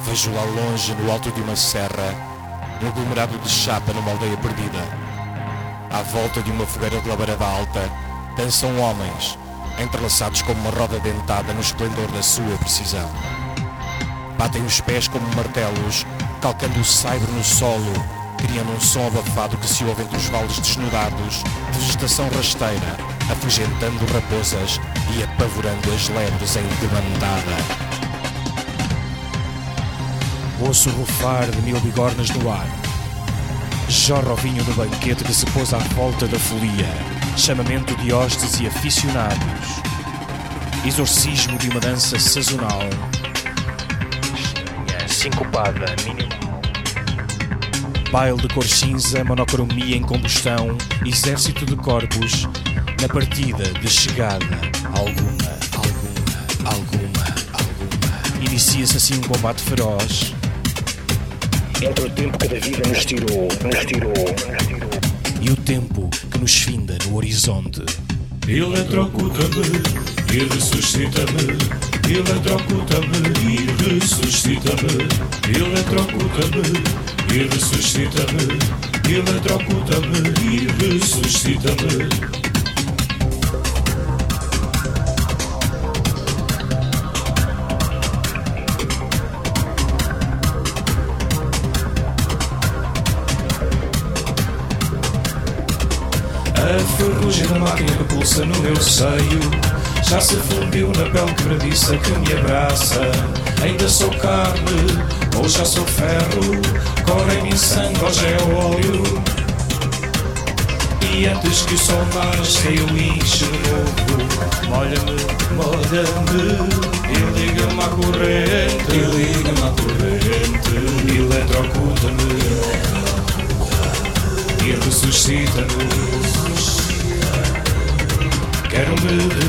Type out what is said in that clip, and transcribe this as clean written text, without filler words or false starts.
Vejo lá longe, no alto de uma serra, um aglomerado de chapa numa aldeia perdida. À volta de uma fogueira de labareda alta, dançam homens, entrelaçados como uma roda dentada no esplendor da sua precisão. Batem os pés como martelos, calcando o saibro no solo, criando um som abafado que se ouve entre os vales desnudados, de vegetação rasteira, afugentando raposas e apavorando as lebres em demandada. Ouço o rufar de 1000 bigornas no ar. Jorra o vinho no banquete que se pôs à volta da folia, chamamento de hostes e aficionados, exorcismo de uma dança sazonal, estranha, sincopada, minimal, baile de cor cinza, monocromia em combustão, exército de corpos, na partida de chegada alguma. Inicia-se assim um combate feroz. Entre o tempo que da vida nos tirou, e o tempo que nos finda no horizonte. Eletrocuta-me e ressuscita-me, eletrocuta-me e ressuscita-me, eletrocuta-me e ressuscita-me, eletrocuta-me e ressuscita-me. A ferrugem da máquina que pulsa no meu seio já se fundiu na pele quebradiça que me abraça. Ainda sou carne, ou já sou ferro, corre em mim sangue ou já é óleo. E antes que o sol nasça eu encho de novo. Molha-me e liga-me à corrente, eletrocuta-me e ressuscita-me. Quero-me